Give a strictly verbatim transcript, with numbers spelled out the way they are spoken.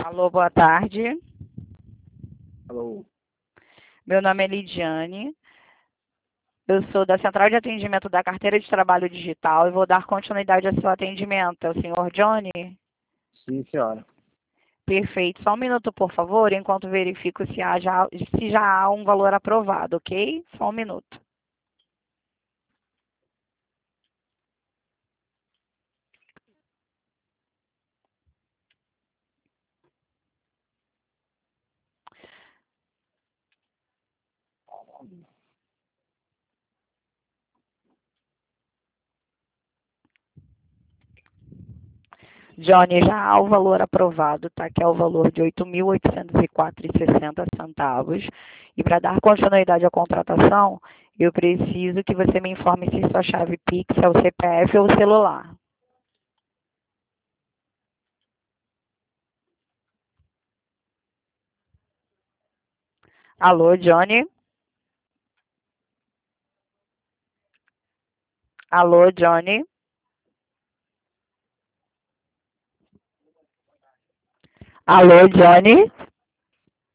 Alô, boa tarde. Alô. Meu nome é Lidiane. Eu sou da Central de Atendimento da Carteira de Trabalho Digital e vou dar continuidade ao seu atendimento. É o senhor Johnny? Sim, senhora. Perfeito. Só um minuto, por favor, enquanto verifico se, há já, se já há um valor aprovado, ok? Só um minuto. Johnny, já há o valor aprovado, tá? Que é o valor de oito mil oitocentos e quatro reais e sessenta centavos. E para dar continuidade à contratação, eu preciso que você me informe se sua chave Pix é o C P F ou o celular. Alô, Johnny? Alô, Johnny? Alô, Johnny?